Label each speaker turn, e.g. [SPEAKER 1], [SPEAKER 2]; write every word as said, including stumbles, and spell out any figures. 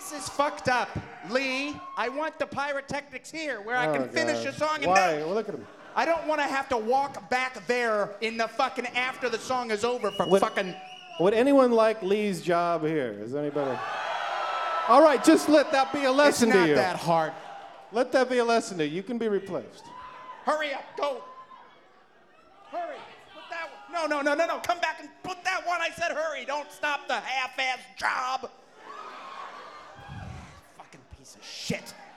[SPEAKER 1] This is fucked up. Lee, I want the pyrotechnics here where I
[SPEAKER 2] Oh,
[SPEAKER 1] can finish
[SPEAKER 2] God.
[SPEAKER 1] the song and
[SPEAKER 2] Why?
[SPEAKER 1] no.
[SPEAKER 2] Well, look at him.
[SPEAKER 1] I don't want to have to walk back there in the fucking after the song is over for
[SPEAKER 2] Would-
[SPEAKER 1] fucking.
[SPEAKER 2] Would anyone like Lee's job here? Is anybody? All right, just let that be a
[SPEAKER 1] It's
[SPEAKER 2] lesson to
[SPEAKER 1] not
[SPEAKER 2] you.
[SPEAKER 1] that hard.
[SPEAKER 2] Let that be a lesson to you. You can be replaced.
[SPEAKER 1] Hurry up, go. Hurry. Put that one. No, no, no, no, no. Come back and put that one. I said hurry. Don't stop the half-ass job. Fucking piece of shit.